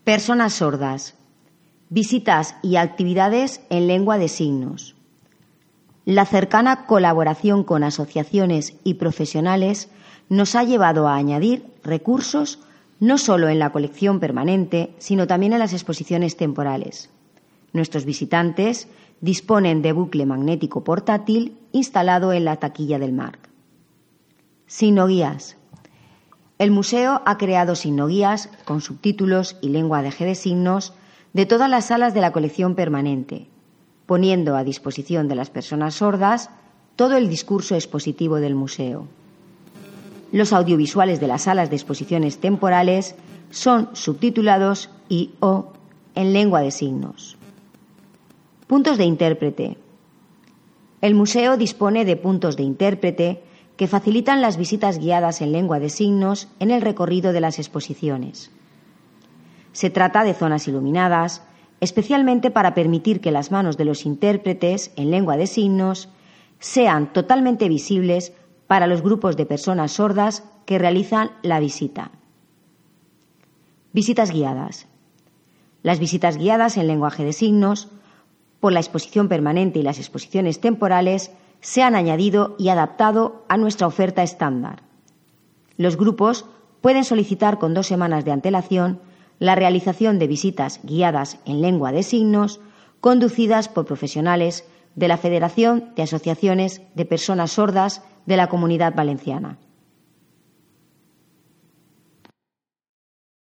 Personas sordas. Visitas y actividades en lengua de signos. La cercana colaboración con asociaciones y profesionales nos ha llevado a añadir recursos no solo en la colección permanente, sino también en las exposiciones temporales. Nuestros visitantes disponen de bucle magnético portátil instalado en la taquilla del MARC. Signoguías. El museo ha creado signoguías con subtítulos y lenguaje de signos de todas las salas de la colección permanente, poniendo a disposición de las personas sordas todo el discurso expositivo del museo. Los audiovisuales de las salas de exposiciones temporales son subtitulados y/o en lengua de signos. Puntos de intérprete. El museo dispone de puntos de intérprete que facilitan las visitas guiadas en lengua de signos en el recorrido de las exposiciones. Se trata de zonas iluminadas, especialmente para permitir que las manos de los intérpretes en lengua de signos sean totalmente visibles para los grupos de personas sordas que realizan la visita. Visitas guiadas. Las visitas guiadas en lenguaje de signos por la exposición permanente y las exposiciones temporales se han añadido y adaptado a nuestra oferta estándar. Los grupos pueden solicitar con 2 semanas de antelación la realización de visitas guiadas en lengua de signos conducidas por profesionales de la Federación de Asociaciones de Personas Sordas de la Comunidad Valenciana.